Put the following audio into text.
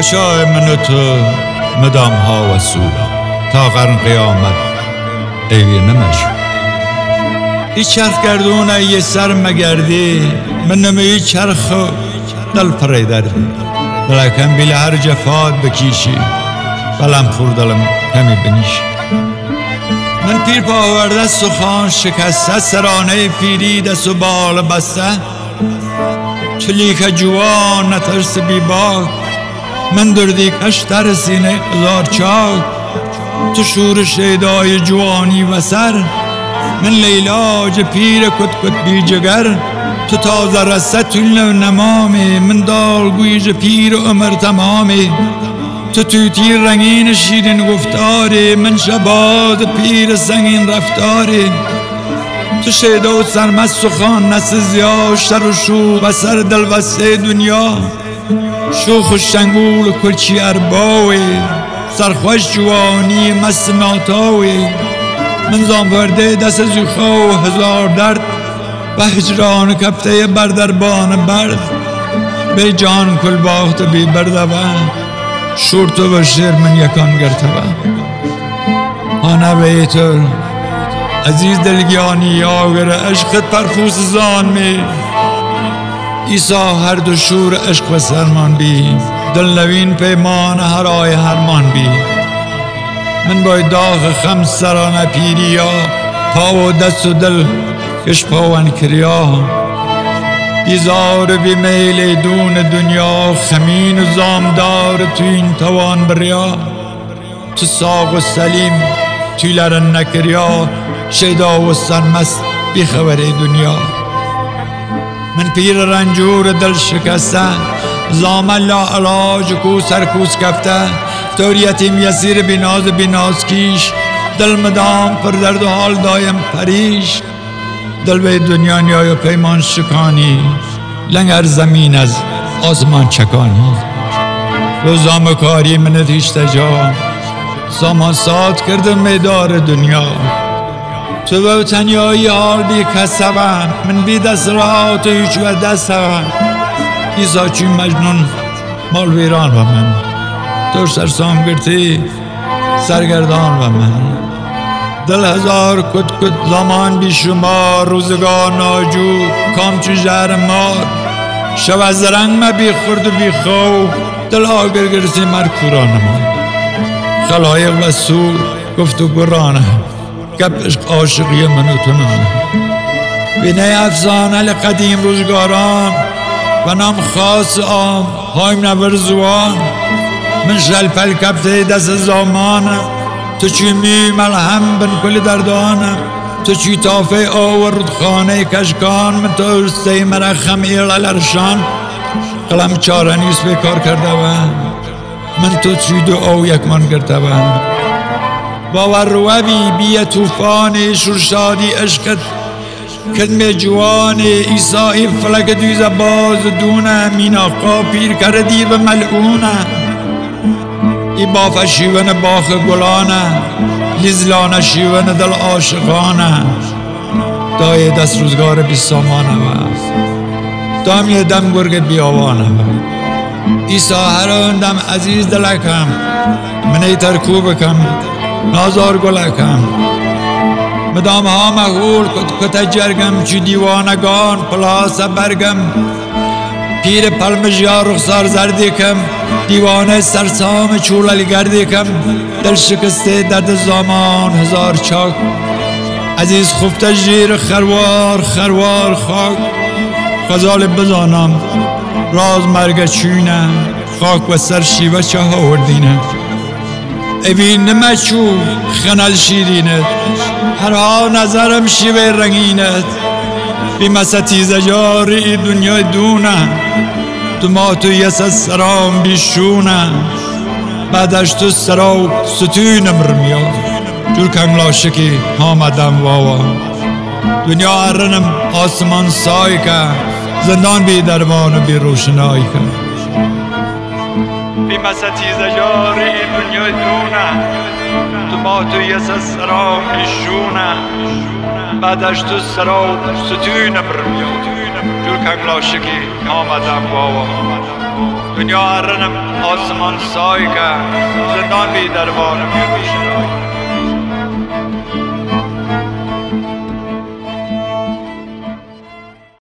پادشاه من و تو مدام ها و سو تا قرن قیامت ایوی نمشو ای چرخ گردونه یه سر مگردی من نمی چرخ دل پریدردی دلکم بیل هر جفات بکیشی بلم خوردلم کمی بنیشی من پیر پاورده سخان شکسته سرانه پیری دست و بال بسته چلیک جوان نترس بی باک من دردی کشتر سینه هزار چاک تو شور شیدای جوانی و سر من لیلاج پیر کت کت بی جگر تو تازه رسته تو نمامی من دالگویج پیر عمر تمامی تو توتی رنگین شیرین گفتاری من شباز پیر سنگین رفتاری تو شیدا و سرمست سخان نس زیا شر و شو و سر دل وسته دنیا شوخ و شنگول و کلچی ارباوی سرخوش جوانی مست ناتاوی من زانورده دست زوخا و هزار درد و هجران کفته بردربان برد به جان کل باخت بی بردوه شور تو و شیر من یکان گرتوه آنه بیتر عزیز دلگیانی آگر عشقت پرفوس زان می ایسا هر دو شور عشق و سرمان بی دل نوین پیمان هر آی هرمان بی من باید داغ خمس سرانه پیریا پا و دست و دل کش پاون کریا بیزار بی میل دون دنیا خمین و زامدار تو این توان بریا تو ساق و سلیم توی لرن نکریا شیدا و سرمست بی خبر دنیا من پیر رنجور دل شکسته زامن لا علاج کو سرکوس کفته طور یتیم یسیر بیناز کیش دل مدام پر درد و حال دایم پریش دل به دنیا نیای و پیمان شکانی لنگر زمین از آسمان چکانی روزام کاری من تیشت جا سامان ساد کردم میدار دنیا تو به تنیایی حال بی کسبم من بی دست را تو هیچ و دستم ایسا چی مجنون مال ویران و من تو سرسام گرتی سرگردان و من دل هزار کت زمان بی شمار روزگار ناجور کام چو جهر مار شب از رنگ ما بی خورد و بی خوف دل آگر گرسی مرکوران ما خلایق و سور گفت و گرانه گپ عشق عاشقی من و تنانه بینه افسانه لقدیم روزگاران و نام خاص آم هایم نبر زوان من شلپل کفته دست زمانه تو چی می ملهم بن کل دردانه تو چی تافه آورد خانه کشکان من تو ارسته مرخم ایل الرشان قلم چاره نیست به کار کرده من تو چی دو او یک من کرده باور روی بی توفان شرشادی عشقت کدم جوان ایسای فلک دویز باز دونه میناقا پیر کردی و ملعونه ای باف شیون باخ گلانه لیزلانه شیون دل عاشقانه دای دست روزگار بی سامانه دام یه دم گرگ بیاوانه ایسا هر دم عزیز دلکم منی ترکوبکم نازار گلکم مدام ها مغول کت جرگم چی دیوانگان پلاس برگم پیر پلمش یا رخسار زردیکم دیوانه سرسام چولل گردیکم دل شکسته درد زمان هزار چاک عزیز خفته جیر خروار خاک غزال بزانم راز مرگ چونه خاک و سر شیوه چه هاوردینه اوین نمچو خنل شیرینت هر ها نظرم شیوه رنگینت بی مستیز جاری دنیا دونه تو ما تو یس سرام بیشونه بعدش تو سراو ستونم رمیا جور کنگلا شکی آمدم واوا دنیا هرنم آسمان سای که زندان بی درمان و بی روشنایی که بی مستیز جاری دنیا دونه تو ما تو یس سرام بیشونه بعدش تو سراو ستونم رمیا جور کنگ لاشکی آمدم بابا دنیا هرنم آسمان سای کرد زندان بی دربارم یه روشنایی